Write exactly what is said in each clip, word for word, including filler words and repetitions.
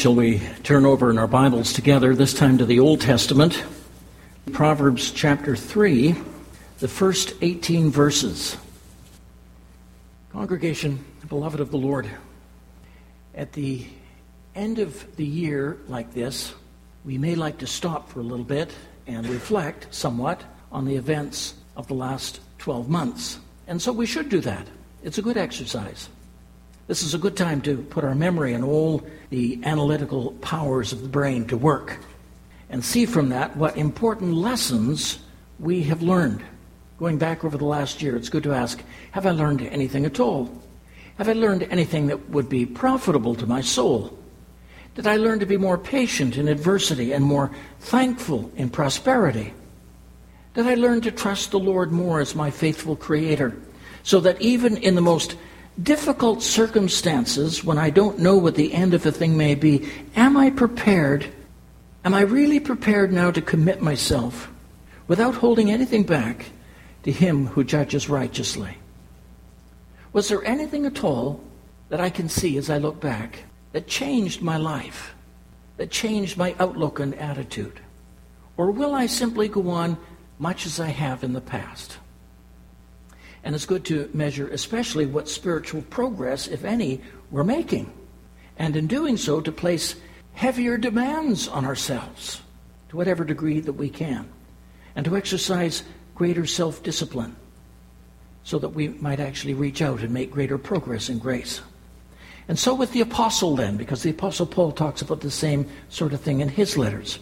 shall we turn over in our Bibles together, this time to the Old Testament, Proverbs chapter three, the first eighteen verses. Congregation, beloved of the Lord, at the end of the year like this, we may like to stop for a little bit and reflect somewhat on the events of the last twelve months. And so we should do that. It's a good exercise. This is a good time to put our memory and all the analytical powers of the brain to work and see from that what important lessons we have learned. Going back over the last year, it's good to ask, have I learned anything at all? Have I learned anything that would be profitable to my soul? Did I learn to be more patient in adversity and more thankful in prosperity? Did I learn to trust the Lord more as my faithful Creator, so that even in the most difficult circumstances, when I don't know what the end of a thing may be, am I prepared? Am I really prepared now to commit myself without holding anything back to Him who judges righteously? Was there anything at all that I can see as I look back that changed my life, that changed my outlook and attitude? Or will I simply go on much as I have in the past? And it's good to measure especially what spiritual progress, if any, we're making. And in doing so, to place heavier demands on ourselves to whatever degree that we can. And to exercise greater self-discipline so that we might actually reach out and make greater progress in grace. And so with the apostle then, because the apostle Paul talks about the same sort of thing in his letters.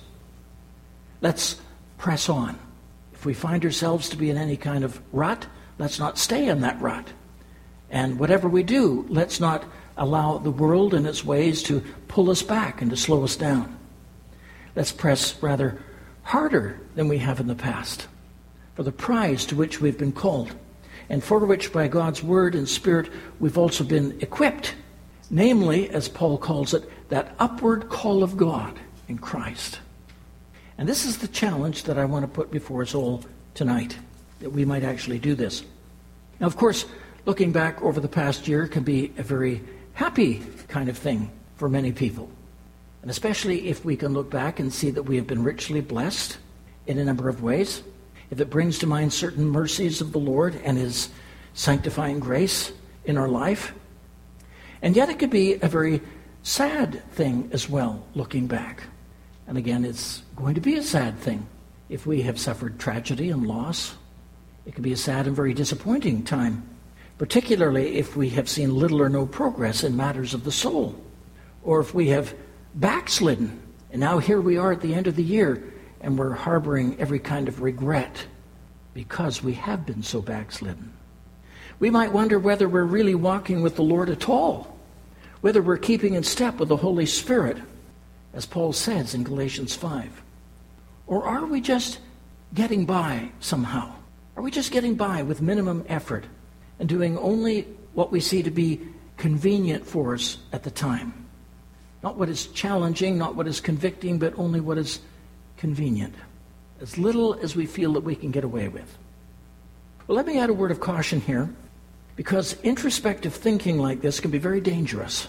Let's press on. If we find ourselves to be in any kind of rut, let's not stay in that rut. And whatever we do, let's not allow the world and its ways to pull us back and to slow us down. Let's press rather harder than we have in the past for the prize to which we've been called, and for which by God's word and spirit we've also been equipped, namely, as Paul calls it, that upward call of God in Christ. And this is the challenge that I want to put before us all tonight, that we might actually do this. Now, of course, looking back over the past year can be a very happy kind of thing for many people. And especially if we can look back and see that we have been richly blessed in a number of ways. If it brings to mind certain mercies of the Lord and His sanctifying grace in our life. And yet it could be a very sad thing as well, looking back. And again, it's going to be a sad thing if we have suffered tragedy and loss. It can be a sad and very disappointing time, particularly if we have seen little or no progress in matters of the soul, or if we have backslidden, and now here we are at the end of the year, and we're harboring every kind of regret because we have been so backslidden. We might wonder whether we're really walking with the Lord at all, whether we're keeping in step with the Holy Spirit, as Paul says in Galatians five. Or are we just getting by somehow? Are we just getting by with minimum effort and doing only what we see to be convenient for us at the time? Not what is challenging, not what is convicting, but only what is convenient. As little as we feel that we can get away with. Well, let me add a word of caution here, because introspective thinking like this can be very dangerous.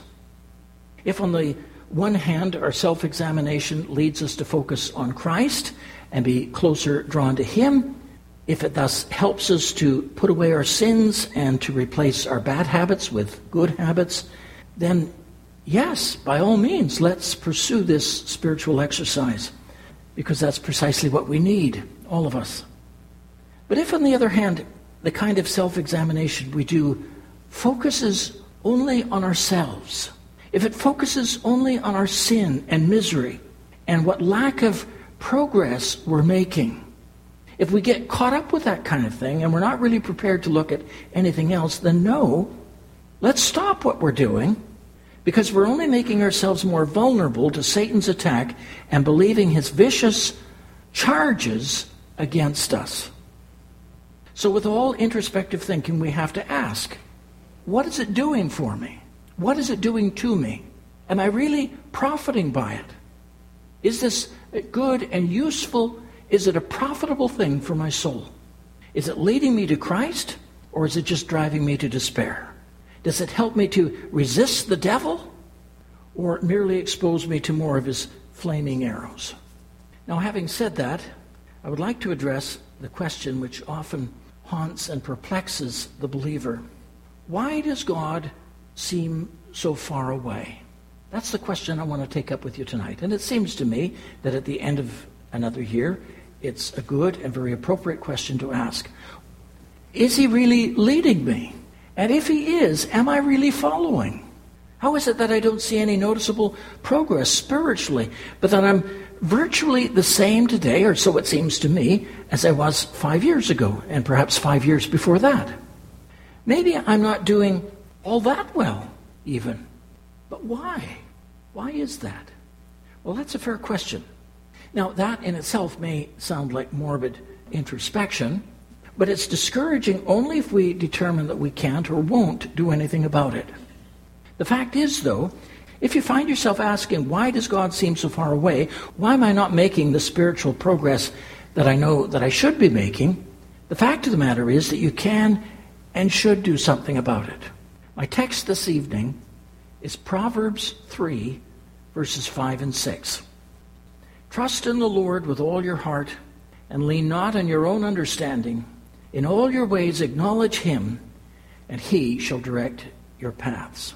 If on the one hand, our self-examination leads us to focus on Christ and be closer drawn to Him, if it thus helps us to put away our sins and to replace our bad habits with good habits, then yes, by all means, let's pursue this spiritual exercise, because that's precisely what we need, all of us. But if, on the other hand, the kind of self-examination we do focuses only on ourselves, if it focuses only on our sin and misery and what lack of progress we're making, if we get caught up with that kind of thing and we're not really prepared to look at anything else, then no, let's stop what we're doing, because we're only making ourselves more vulnerable to Satan's attack and believing his vicious charges against us. So with all introspective thinking, we have to ask, what is it doing for me? What is it doing to me? Am I really profiting by it? Is this good and useful? Is it a profitable thing for my soul? Is it leading me to Christ, or is it just driving me to despair? Does it help me to resist the devil? or merely expose me to more of his flaming arrows. Now, having said that, I would like to address the question which often haunts and perplexes the believer. Why does God seem so far away? That's the question I want to take up with you tonight. And it seems to me that at the end of another year, it's a good and very appropriate question to ask. Is he really leading me? And if he is, am I really following? How is it that I don't see any noticeable progress spiritually, but that I'm virtually the same today, or so it seems to me, as I was five years ago, and perhaps five years before that? Maybe I'm not doing all that well, even. But why? Why is that? Well, that's a fair question. Now, that in itself may sound like morbid introspection, but it's discouraging only if we determine that we can't or won't do anything about it. The fact is, though, if you find yourself asking, why does God seem so far away? Why am I not making the spiritual progress that I know that I should be making? The fact of the matter is that you can and should do something about it. My text this evening is Proverbs three, verses five and six. Trust in the Lord with all your heart, and lean not on your own understanding. In all your ways acknowledge him, and he shall direct your paths.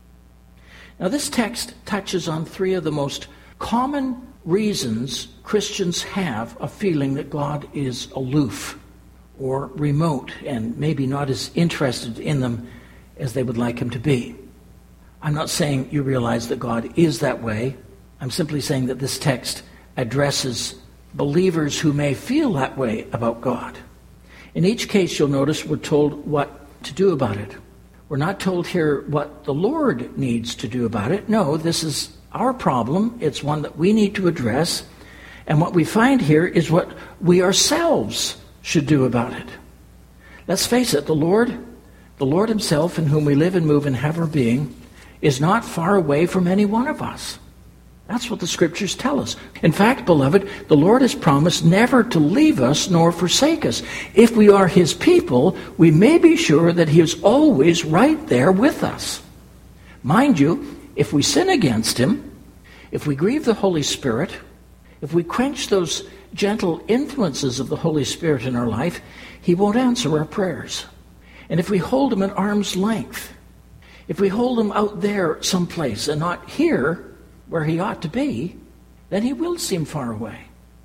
Now, this text touches on three of the most common reasons Christians have of feeling that God is aloof or remote and maybe not as interested in them as they would like him to be. I'm not saying you realize that God is that way. I'm simply saying that this text addresses believers who may feel that way about God. In each case, you'll notice we're told what to do about it. We're not told here what the Lord needs to do about it. No, this is our problem. It's one that we need to address. And what we find here is what we ourselves should do about it. Let's face it, the Lord, the Lord himself, in whom we live and move and have our being, is not far away from any one of us. That's what the Scriptures tell us. In fact, beloved, the Lord has promised never to leave us nor forsake us. If we are his people, we may be sure that he is always right there with us. Mind you, if we sin against him, if we grieve the Holy Spirit, if we quench those gentle influences of the Holy Spirit in our life, he won't answer our prayers. And if we hold him at arm's length, if we hold him out there someplace and not here, where he ought to be, then he will seem far away.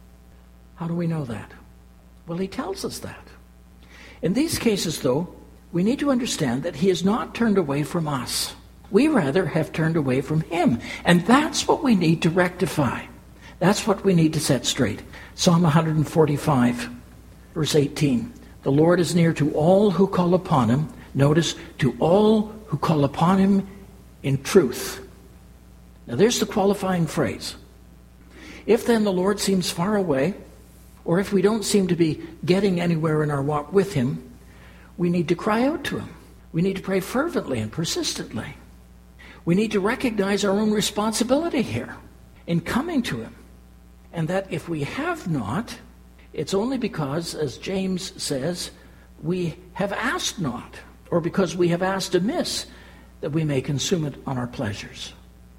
How do we know that? Well, he tells us that. In these cases, though, we need to understand that he has not turned away from us. We rather have turned away from him. And that's what we need to rectify. That's what we need to set straight. Psalm one forty-five, verse eighteen. The Lord is near to all who call upon him. Notice, to all who call upon him in truth. Now there's the qualifying phrase. If then the Lord seems far away, or if we don't seem to be getting anywhere in our walk with him, we need to cry out to him. We need to pray fervently and persistently. We need to recognize our own responsibility here in coming to him. And that if we have not, it's only because, as James says, we have asked not, or because we have asked amiss, that we may consume it on our pleasures.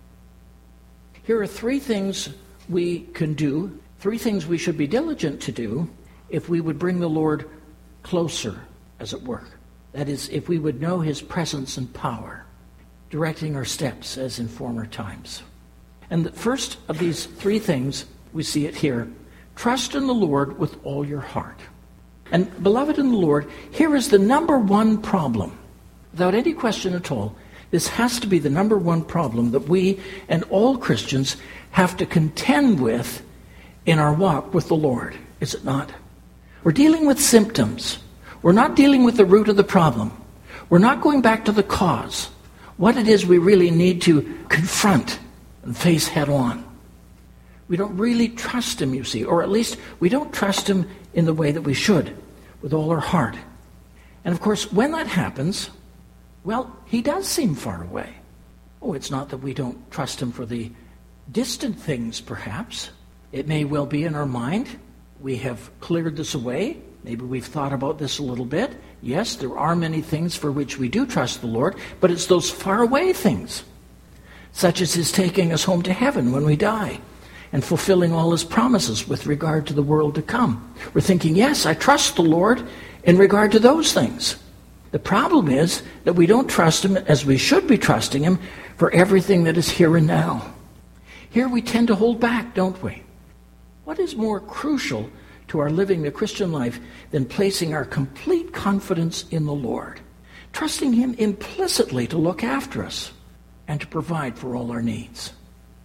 Here are three things we can do, three things we should be diligent to do if we would bring the Lord closer, as it were. That is, if we would know his presence and power, directing our steps as in former times. And the first of these three things, we see it here. Trust in the Lord with all your heart. And beloved in the Lord, here is the number one problem. Without any question at all, this has to be the number one problem that we and all Christians have to contend with in our walk with the Lord, is it not? We're dealing with symptoms. We're not dealing with the root of the problem. We're not going back to the cause, what it is we really need to confront and face head on. We don't really trust him, you see, or at least we don't trust him in the way that we should, with all our heart. And of course, when that happens, well, he does seem far away. Oh, it's not that we don't trust him for the distant things, perhaps. It may well be in our mind. We have cleared this away. Maybe we've thought about this a little bit. Yes, there are many things for which we do trust the Lord, but it's those far away things. such as his taking us home to heaven when we die and fulfilling all his promises with regard to the world to come. We're thinking, yes, I trust the Lord in regard to those things. The problem is that we don't trust him as we should be trusting him for everything that is here and now. Here we tend to hold back, don't we? What is more crucial to our living the Christian life than placing our complete confidence in the Lord, trusting him implicitly to look after us and to provide for all our needs?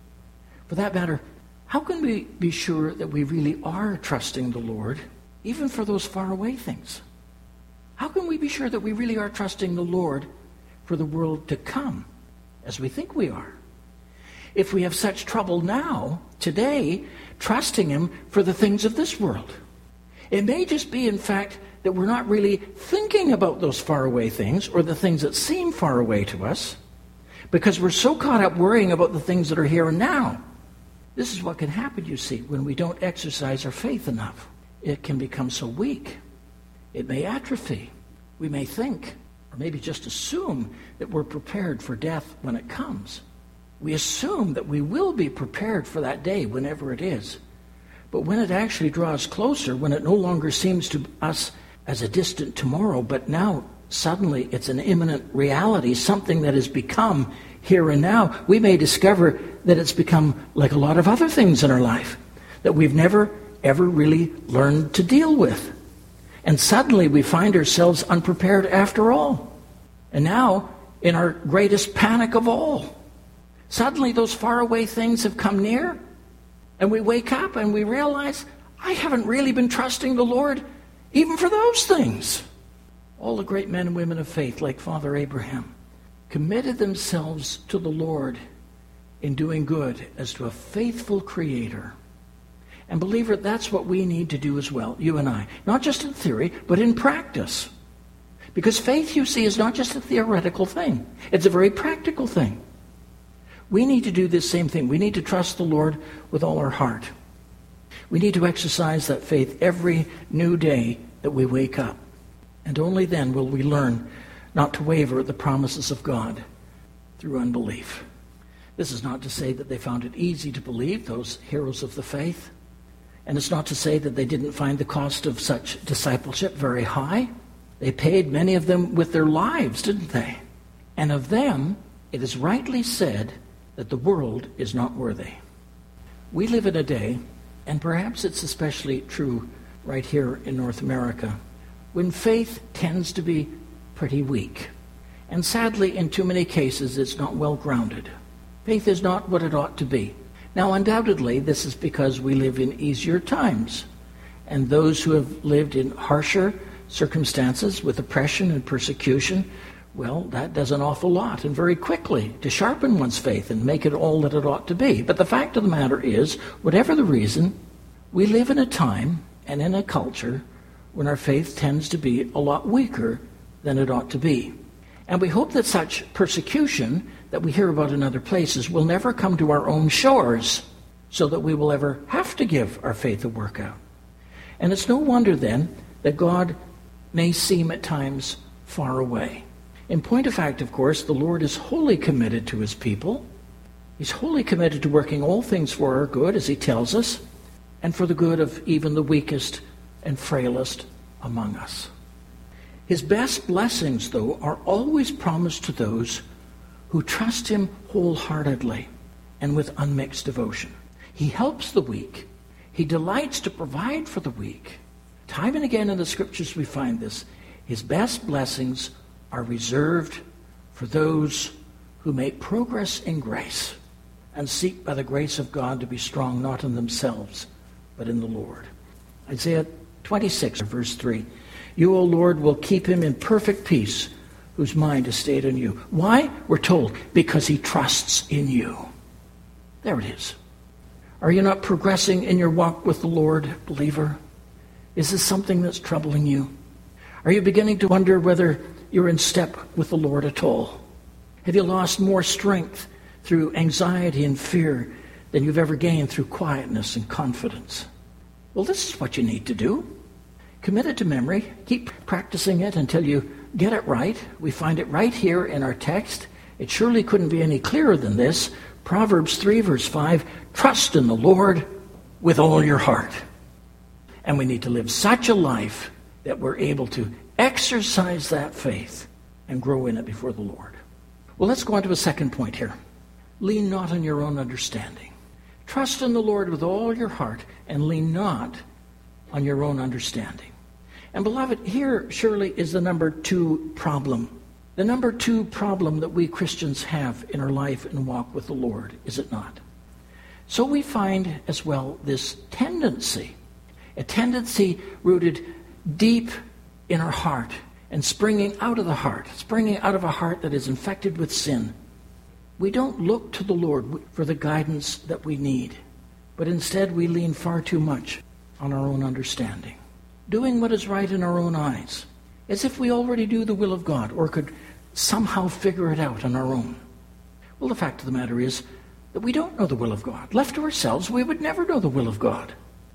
For that matter, how can we be sure that we really are trusting the Lord, even for those faraway things? How can we be sure that we really are trusting the Lord for the world to come, as we think we are? If we have such trouble now, today, trusting him for the things of this world, it may just be, in fact, that we're not really thinking about those faraway things or the things that seem far away to us, because we're so caught up worrying about the things that are here and now. This is what can happen, you see, when we don't exercise our faith enough. It can become so weak. It may atrophy. We may think, or maybe just assume, that we're prepared for death when it comes. We assume that we will be prepared for that day, whenever it is. But when it actually draws closer, when it no longer seems to us as a distant tomorrow, but now suddenly it's an imminent reality, something that has become here and now, we may discover that it's become like a lot of other things in our life that we've never, ever really learned to deal with. And suddenly we find ourselves unprepared after all. And now, in our greatest panic of all, suddenly those faraway things have come near, and we wake up and we realize, I haven't really been trusting the Lord even for those things. All the great men and women of faith, like Father Abraham, committed themselves to the Lord in doing good as to a faithful Creator. And believer, that's what we need to do as well, you and I. Not just in theory, but in practice. Because faith, you see, is not just a theoretical thing. It's a very practical thing. We need to do this same thing. We need to trust the Lord with all our heart. We need to exercise that faith every new day that we wake up. And only then will we learn not to waver at the promises of God through unbelief. This is not to say that they found it easy to believe, those heroes of the faith. And it's not to say that they didn't find the cost of such discipleship very high. They paid, many of them, with their lives, didn't they? And of them, it is rightly said that the world is not worthy. We live in a day, and perhaps it's especially true right here in North America, when faith tends to be pretty weak. And sadly, in too many cases, it's not well grounded. Faith is not what it ought to be. Now, undoubtedly, this is because we live in easier times. And those who have lived in harsher circumstances with oppression and persecution, well, that does an awful lot, and very quickly, to sharpen one's faith and make it all that it ought to be. But the fact of the matter is, whatever the reason, we live in a time and in a culture when our faith tends to be a lot weaker than it ought to be. And we hope that such persecution that we hear about in other places will never come to our own shores, so that we will ever have to give our faith a workout. And it's no wonder then that God may seem at times far away. In point of fact, of course, the Lord is wholly committed to his people. He's wholly committed to working all things for our good, as he tells us, and for the good of even the weakest and frailest among us. His best blessings, though, are always promised to those who trust him wholeheartedly and with unmixed devotion. He helps the weak. He delights to provide for the weak. Time and again in the Scriptures we find this. His best blessings are reserved for those who make progress in grace and seek by the grace of God to be strong not in themselves, but in the Lord. Isaiah twenty-six, verse three. You, O Lord, will keep him in perfect peace, whose mind is stayed on you. Why? We're told, because he trusts in you. There it is. Are you not progressing in your walk with the Lord, believer? Is this something that's troubling you? Are you beginning to wonder whether you're in step with the Lord at all? Have you lost more strength through anxiety and fear than you've ever gained through quietness and confidence? Well, this is what you need to do. Commit it to memory. Keep practicing it until you get it right. We find it right here in our text, It surely couldn't be any clearer than this. Proverbs three, verse five, trust in the Lord with all your heart. And we need to live such a life that we're able to exercise that faith and grow in it before the Lord. Well, let's go on to a second point here. Lean not on your own understanding. Trust in the Lord with all your heart and lean not on your own understanding. And beloved, here surely is the number two problem. The number two problem that we Christians have in our life and walk with the Lord, is it not? So we find as well this tendency, a tendency rooted deep in our heart and springing out of the heart, springing out of a heart that is infected with sin. We don't look to the Lord for the guidance that we need, but instead we lean far too much on our own understanding, doing what is right in our own eyes, as if we already do the will of God or could somehow figure it out on our own. Well, the fact of the matter is that we don't know the will of God. Left to ourselves, we would never know the will of God.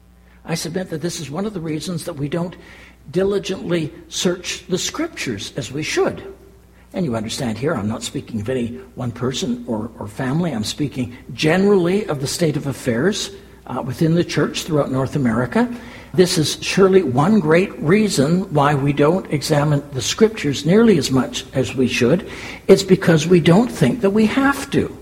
I submit that this is one of the reasons that we don't diligently search the Scriptures as we should. And you understand here, I'm not speaking of any one person or, or family. I'm speaking generally of the state of affairs uh, within the church throughout North America. This is surely one great reason why we don't examine the Scriptures nearly as much as we should. It's because we don't think that we have to.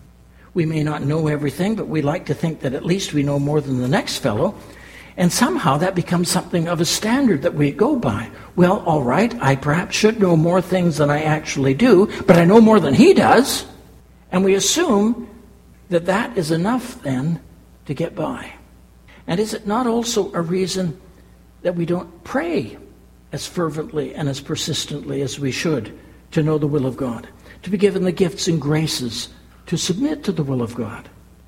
We may not know everything, but we like to think that at least we know more than the next fellow. And somehow that becomes something of a standard that we go by. Well, all right, I perhaps should know more things than I actually do, but I know more than he does. And we assume that that is enough then to get by. And is it not also a reason that we don't pray as fervently and as persistently as we should to know the will of God, to be given the gifts and graces to submit to the will of God?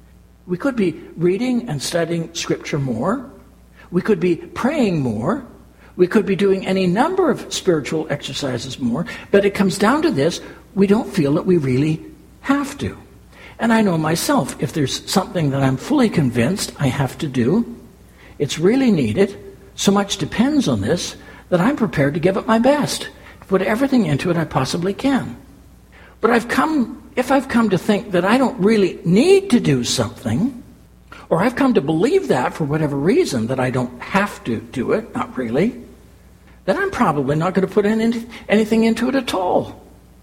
We could be reading and studying Scripture more. We could be praying more. We could be doing any number of spiritual exercises more. But it comes down to this: we don't feel that we really have to. And I know myself, if there's something that I'm fully convinced I have to do, it's really needed, so much depends on this, that I'm prepared to give it my best, to put everything into it I possibly can. But I've come, if I've come to think that I don't really need to do something, or I've come to believe that for whatever reason, that I don't have to do it, not really, then I'm probably not going to put in anything into it at all.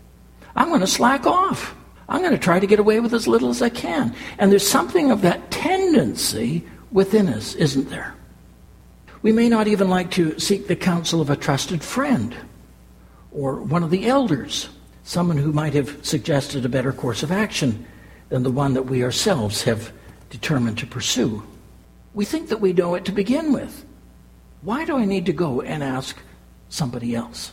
I'm going to slack off. I'm going to try to get away with as little as I can. And there's something of that tendency within us, isn't there? We may not even like to seek the counsel of a trusted friend or one of the elders, someone who might have suggested a better course of action than the one that we ourselves have determined to pursue. We think that we know it to begin with. Why do I need to go and ask somebody else?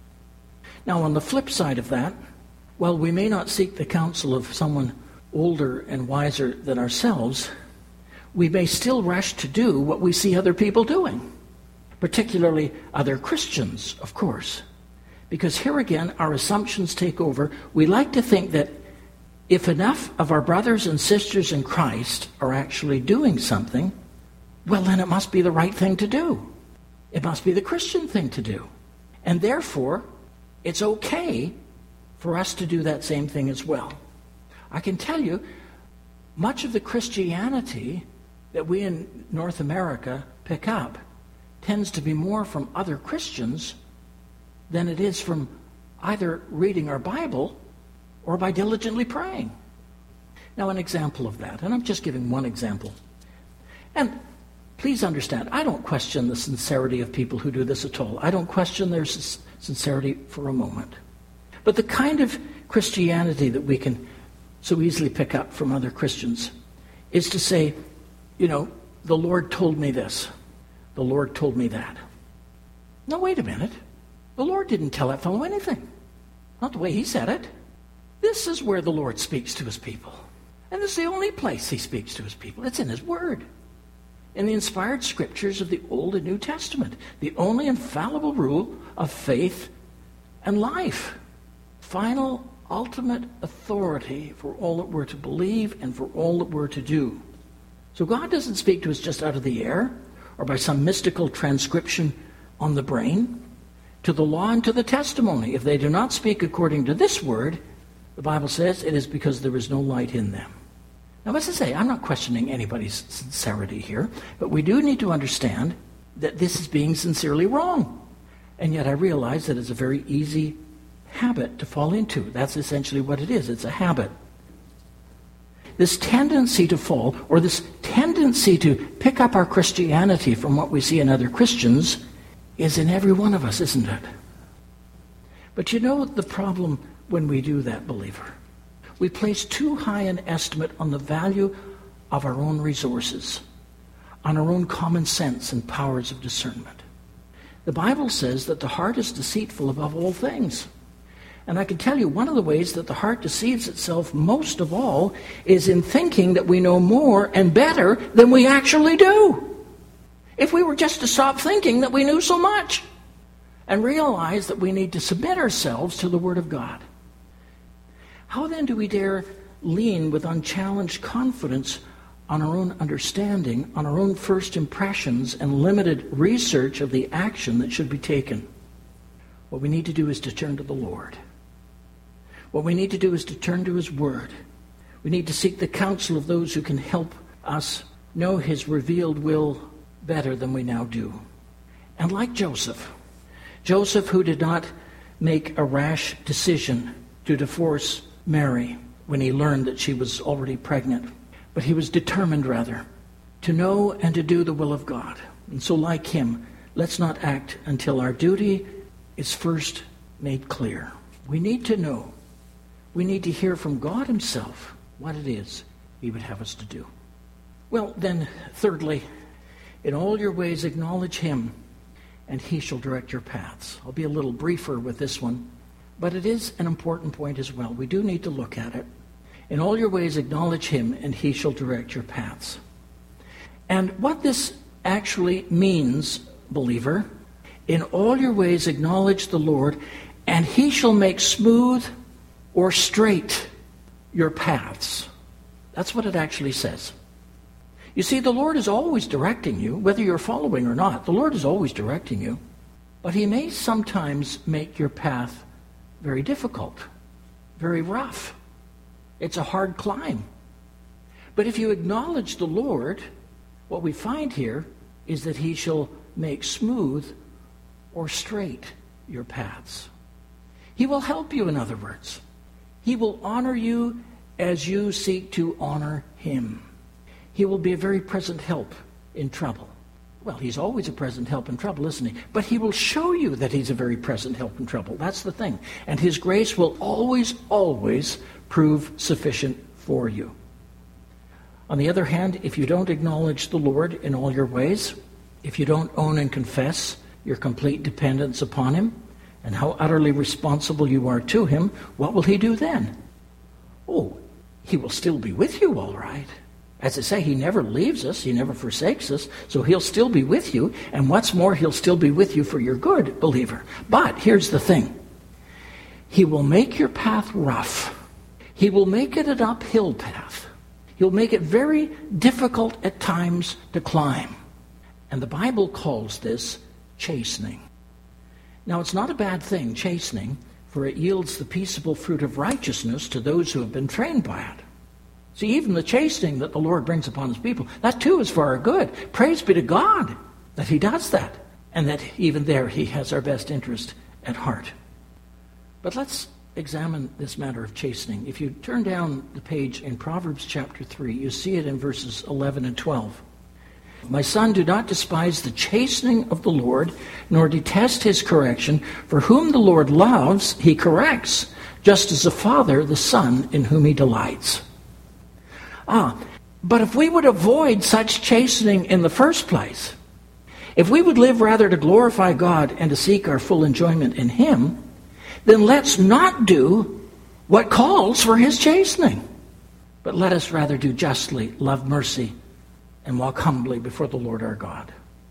Now, on the flip side of that, while we may not seek the counsel of someone older and wiser than ourselves, we may still rush to do what we see other people doing, particularly other Christians, of course. Because here again, our assumptions take over. We like to think that if enough of our brothers and sisters in Christ are actually doing something, well, then it must be the right thing to do. It must be the Christian thing to do. And therefore, it's okay for us to do that same thing as well. I can tell you, much of the Christianity that we in North America pick up tends to be more from other Christians than it is from either reading our Bible or by diligently praying. Now, an example of that, and I'm just giving one example. And please understand, I don't question the sincerity of people who do this at all. I don't question their sincerity for a moment. But the kind of Christianity that we can so easily pick up from other Christians is to say, you know, the Lord told me this. The Lord told me that. No, wait a minute. The Lord didn't tell that fellow anything. Not the way he said it. This is where the Lord speaks to his people. And this is the only place he speaks to his people. It's in his Word. In the inspired Scriptures of the Old and New Testament. The only infallible rule of faith and life. Final, ultimate authority for all that we're to believe and for all that we're to do. So God doesn't speak to us just out of the air or by some mystical transcription on the brain. To the law and to the testimony, if they do not speak according to this word, The Bible says it is because there is no light in them. Now, what's it say? I'm not questioning anybody's sincerity here, but we do need to understand that this is being sincerely wrong. And yet I realize that it's a very easy habit to fall into. That's essentially what it is. It's a habit. This tendency to fall, or this tendency to pick up our Christianity from what we see in other Christians, is in every one of us, isn't it? But you know the problem when we do that, believer? We place too high an estimate on the value of our own resources, on our own common sense and powers of discernment. The Bible says that the heart is deceitful above all things. And I can tell you one of the ways that the heart deceives itself most of all is in thinking that we know more and better than we actually do. If we were just to stop thinking that we knew so much and realize that we need to submit ourselves to the Word of God. How then do we dare lean with unchallenged confidence on our own understanding, on our own first impressions and limited research of the action that should be taken? What we need to do is to turn to the Lord. What we need to do is to turn to His Word. We need to seek the counsel of those who can help us know His revealed will better than we now do. And like Joseph, Joseph who did not make a rash decision to divorce Mary when he learned that she was already pregnant, but he was determined rather to know and to do the will of God. And so like him, let's not act until our duty is first made clear. We need to know. We need to hear from God Himself what it is He would have us to do. Well, then, thirdly, in all your ways acknowledge Him, and He shall direct your paths. I'll be a little briefer with this one, but it is an important point as well. We do need to look at it. In all your ways acknowledge Him, and He shall direct your paths. And what this actually means, believer, in all your ways acknowledge the Lord, and He shall make smooth or straight your paths. That's what it actually says. You see, the Lord is always directing you, whether you're following or not. The Lord is always directing you. But He may sometimes make your path very difficult, very rough. It's a hard climb. But if you acknowledge the Lord, what we find here is that He shall make smooth or straight your paths. He will help you, in other words. He will honor you as you seek to honor Him. He will be a very present help in trouble. Well, He's always a present help in trouble, isn't He? But He will show you that He's a very present help in trouble. That's the thing. And His grace will always, always prove sufficient for you. On the other hand, if you don't acknowledge the Lord in all your ways, if you don't own and confess your complete dependence upon Him, and how utterly responsible you are to Him, what will He do then? Oh, He will still be with you, all right. As I say, He never leaves us, He never forsakes us, so He'll still be with you, and what's more, He'll still be with you for your good, believer. But here's the thing. He will make your path rough. He will make it an uphill path. He'll make it very difficult at times to climb. And the Bible calls this chastening. Now, it's not a bad thing, chastening, for it yields the peaceable fruit of righteousness to those who have been trained by it. See, even the chastening that the Lord brings upon His people, that too is for our good. Praise be to God that He does that, and that even there He has our best interest at heart. But let's examine this matter of chastening. If you turn down the page in Proverbs chapter three, you see it in verses eleven and twelve. My son, do not despise the chastening of the Lord, nor detest His correction. For whom the Lord loves, He corrects, just as a father the son in whom He delights. Ah, but if we would avoid such chastening in the first place, if we would live rather to glorify God and to seek our full enjoyment in Him, then let's not do what calls for His chastening. But let us rather do justly, love mercy, and walk humbly before the Lord our God.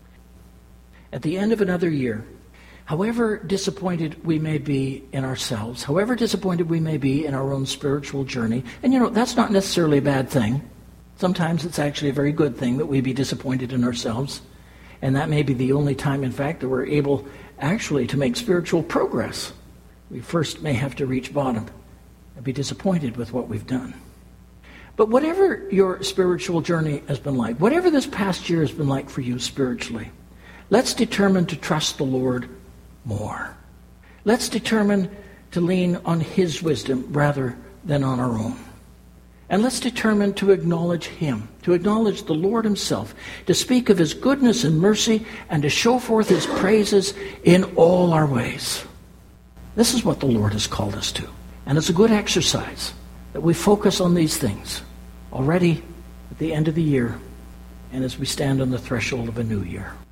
At the end of another year, however disappointed we may be in ourselves, however disappointed we may be in our own spiritual journey, and you know, that's not necessarily a bad thing. Sometimes it's actually a very good thing that we be disappointed in ourselves, and that may be the only time, in fact, that we're able actually to make spiritual progress. We first may have to reach bottom and be disappointed with what we've done. But whatever your spiritual journey has been like, whatever this past year has been like for you spiritually, let's determine to trust the Lord more. Let's determine to lean on His wisdom rather than on our own. And let's determine to acknowledge Him, to acknowledge the Lord Himself, to speak of His goodness and mercy, and to show forth His praises in all our ways. This is what the Lord has called us to. And it's a good exercise that we focus on these things already at the end of the year and as we stand on the threshold of a new year.